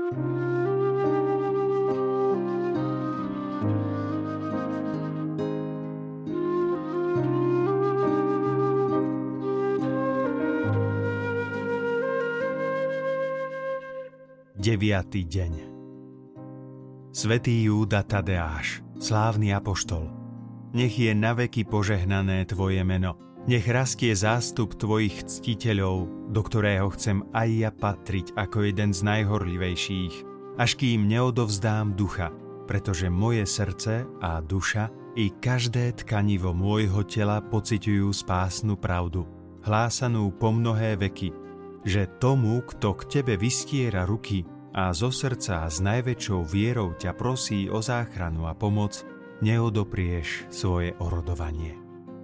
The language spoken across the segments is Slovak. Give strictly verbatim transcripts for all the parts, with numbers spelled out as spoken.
deviaty deň. Svätý Júda Tadeáš, slávny apoštol, nech je naveky požehnané tvoje meno, nech rastie zástup tvojich ctiteľov, do ktorého chcem aj ja patriť ako jeden z najhorlivejších, až kým neodovzdám ducha, pretože moje srdce a duša i každé tkanivo môjho tela pociťujú spásnu pravdu, hlásanú po mnohé veky, že tomu, kto k tebe vystiera ruky a zo srdca s najväčšou vierou ťa prosí o záchranu a pomoc, neodoprieš svoje orodovanie.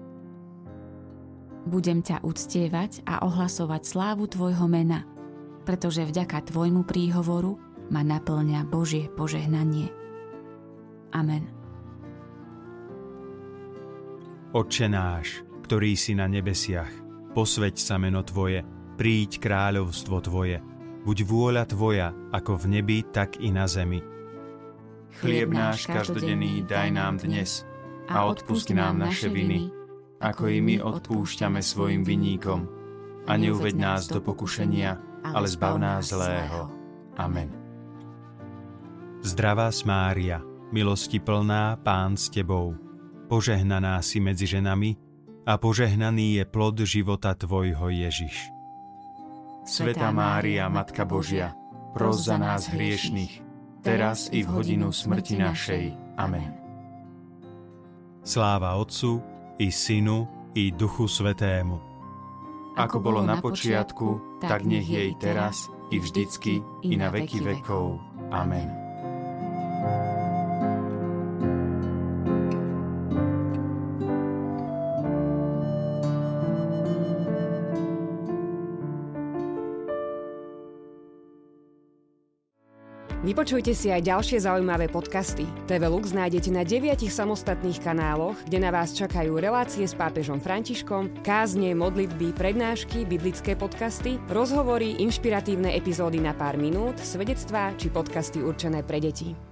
Budem ťa uctievať a ohlasovať slávu tvojho mena, pretože vďaka tvojmu príhovoru ma naplňa Božie požehnanie. Amen. Otče náš, ktorý si na nebesiach, posväť sa meno tvoje, príď kráľovstvo tvoje, buď vôľa tvoja, ako v nebi, tak i na zemi. Chlieb náš každodenný daj nám dnes a odpusť nám naše viny, ako i my odpúšťame svojim vinníkom. A neuveď nás do pokušenia, ale zbav nás zlého. Amen. Zdravá Mária, milosti plná, Pán s tebou, požehnaná si medzi ženami a požehnaný je plod života tvojho Ježiš. Svätá Mária, Matka Božia, pros za nás hriešnych, teraz i v hodinu smrti našej. Amen. Sláva Otcu i Synu i Duchu Svätému. Ako bolo na počiatku, tak nech je i teraz, i vždycky, i na veky vekov. Amen. Vypočujte si aj ďalšie zaujímavé podcasty. té vé Lux nájdete na deviatich samostatných kanáloch, kde na vás čakajú relácie s pápežom Františkom, kázne, modlitby, prednášky, biblické podcasty, rozhovory, inšpiratívne epizódy na pár minút, svedectvá či podcasty určené pre deti.